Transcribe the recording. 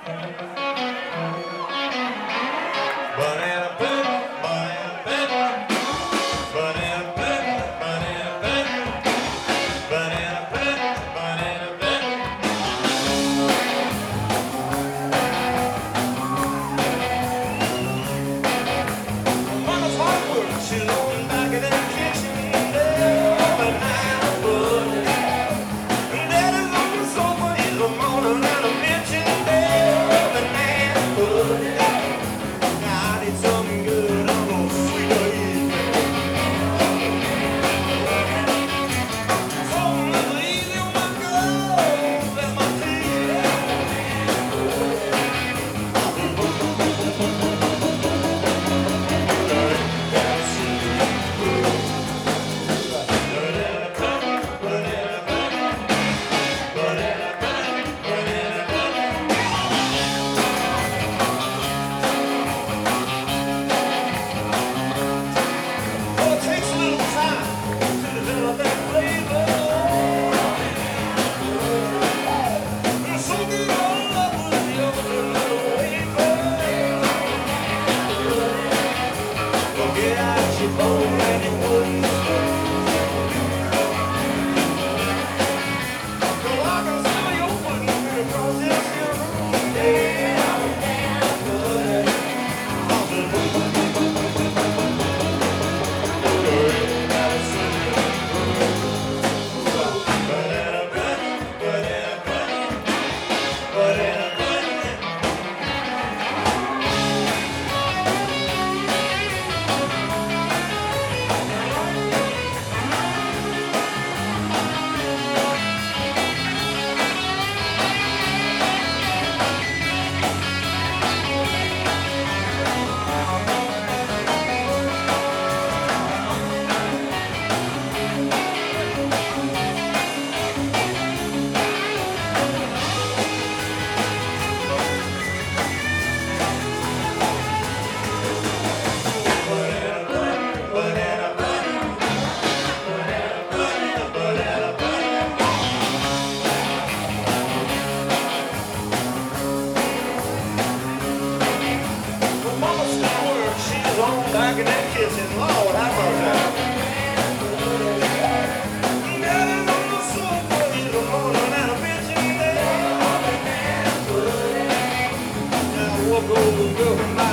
Banana pudding, banana pudding, banana pudding, banana pudding, banana pudding, banana pudding. Mama's hard work, she's always back in the kitchen. Banana pudding. Daddy's on the sofa, he's a moaning and a bitching. Banana pudding. Now I need something good, I'm gonna sweet her in. Something that's easy on my girls and my teeth. Oh, it takes a little time to develop that flavor. And so get all up with your little wafer. Well, get out your bowl and your wooden spoon. So I can smell your pudding across this here room. Yeah, pudding. Banana pudding, banana pudding, banana pudding. Back in that kitchen, Lord, have mercy. Daddy's on the sofa, he's a moaning and a bitching there. Now walk over, girl,